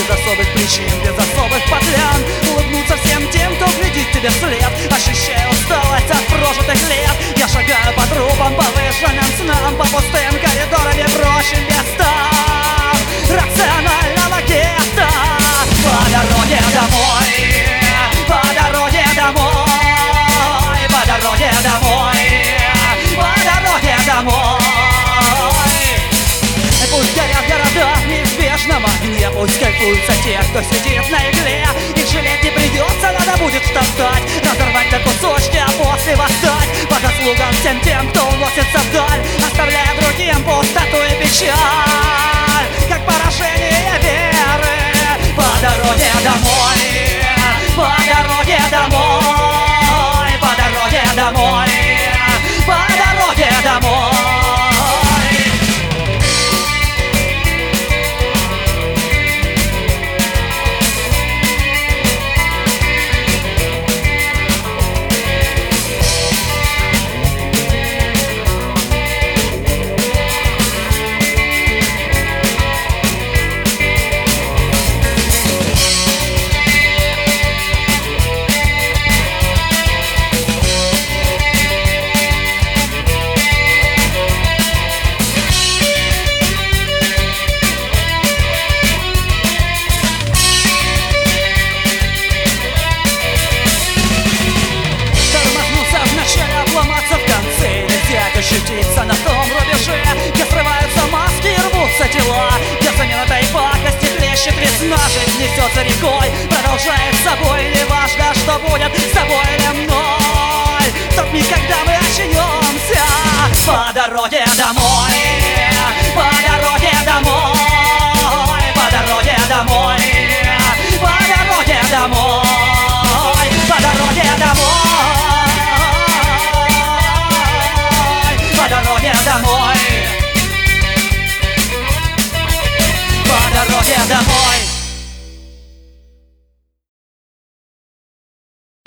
без особых причин, без особых подлян. Улыбнуться всем тем, кто глядит тебе вслед, ощущая усталость от прожитых лет. Я шагаю по трубам, по выжженным снам, по пустым коридорам и прочим местам рационального гетто. По дороге домой, по дороге домой, по дороге домой, по дороге домой. Пусть горят города в неизбежном огне, пусть кайфуются те, кто сидит на игле. Их жалеть не придется, надо будет втоптать, разорвать на кусочки, а после восстать. По заслугам всем тем, кто уносится вдаль, оставляя другим пустоту и печаль, как поражение веры. По дороге домой, по дороге домой, по дороге домой, по дороге домой. Ощутиться на том рубеже, где срываются маски и рвутся тела, где взамен этой пакости хлещет весна. Жизнь несется рекой, продолжает с собой, не важно, что будет с тобой или мной. В тот миг, когда мы очнемся, по дороге домой, по дороге домой, по дороге домой, по дороге домой, по дороге домой, по дороге домой.